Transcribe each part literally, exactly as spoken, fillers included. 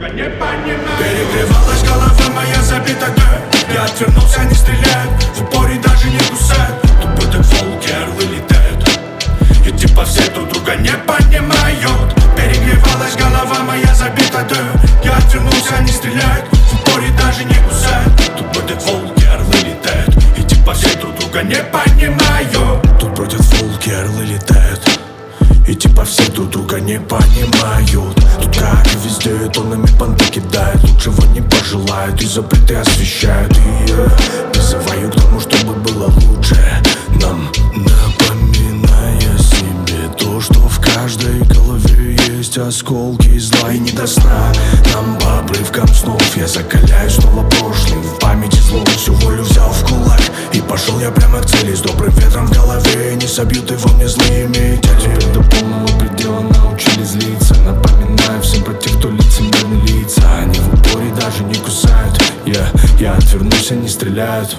друга не понимают. Перегревалась голова моя, забита г. Я отвернулся, не стреляют, в упоре даже не кусают. Тупо так волки, орлы летают, и типа все друг друга не понимают. Перегревалась голова моя, забита г. Я отвернулся, не стреляют, в упоре даже не кусают. Тупо так волки, орлы летают, и типа все друг друга не понимают. Тут бродят волки, орлы летают, и типа все друг друга не понимают. Тут как и везде тоннами понты кидают, лучшего не пожелают и запреты освещают. И yeah, призывают к тому, чтобы было лучше нам, напоминая себе то, что в каждой голове есть осколки зла и не до сна. Нам по обрывкам снов я закаляюсь снова прошлым, в памяти злом всю волю взял в кулак. И пошел я прямо к цели с добрым ветром в голове. Не собьют его мне злые метели. До полного предела научились злиться, напоминая всем про тех, кто лицемерны лица. Они в упоре даже не кусают. Я, я отвернулся, не стреляют.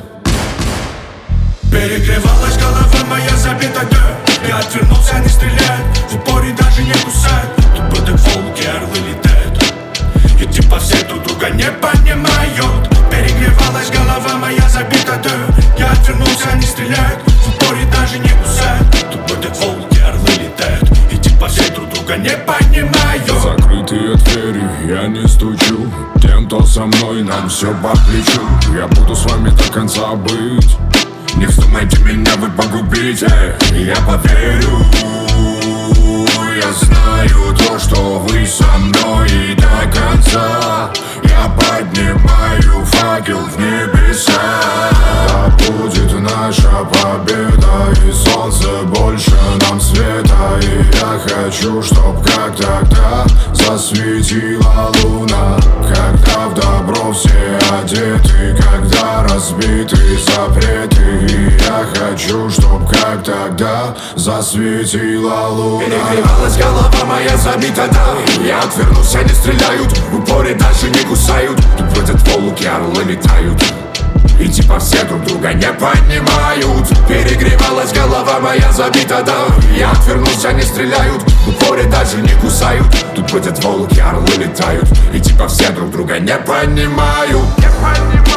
Перегревалась голова моя, забита г. Я отвернулся, не стреляют, в упоре даже не кусают. Тупо так волки, орлы летают, и типа все друг друга не понимают. Перегревалась голова моя, забита г. Я отвернулся, не стреляют, в упоре даже не кусают. Тупо так волки, орлы летают, и типа все друг друга не понимают. Закрытые двери, я не стучу. Тем, кто со мной, нам все по плечу. Я буду с вами до конца быть. Не вздумайте меня вы погубите, я поверю. Я знаю то, что вы со мной и до конца. Я поднимаю факел в небеса. Да будет наша победа, и солнце больше нам света. И я хочу, чтоб как тогда засветила луна. Когда в добро все одеты, когда разбиты запреты. И я хочу, чтоб как тогда засветила луна. Перегревалась голова моя, забита, да. Я отвернулся, не стреляют, в упоре даже не кусают. Тут бродят волки, орлы летают, и типа все друг друга не понимают. Перегревалась голова моя, забита, да. Я отвернулся, не стреляют, в упоре даже не кусают. Тут бродят волки, орлы летают, и типа все друг друга не понимают. Не понимают.